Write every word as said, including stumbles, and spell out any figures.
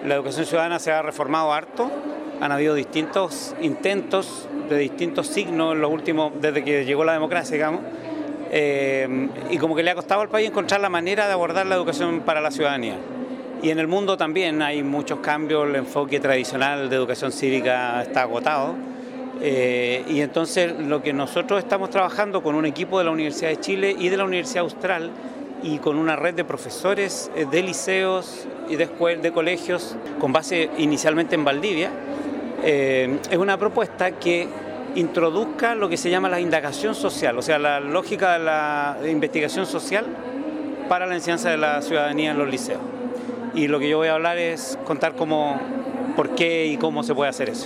La educación ciudadana se ha reformado harto, han habido distintos intentos de distintos signos en los últimos, desde que llegó la democracia, digamos, eh, y como que le ha costado al país encontrar la manera de abordar la educación para la ciudadanía. Y en el mundo también hay muchos cambios, el enfoque tradicional de educación cívica está agotado, eh, y entonces lo que nosotros estamos trabajando con un equipo de la Universidad de Chile y de la Universidad Austral y con una red de profesores de liceos y de, de colegios con base inicialmente en Valdivia, eh, es una propuesta que introduzca lo que se llama la indagación social, o sea, la lógica de la investigación social para la enseñanza de la ciudadanía en los liceos. Y lo que yo voy a hablar es contar cómo, por qué y cómo se puede hacer eso.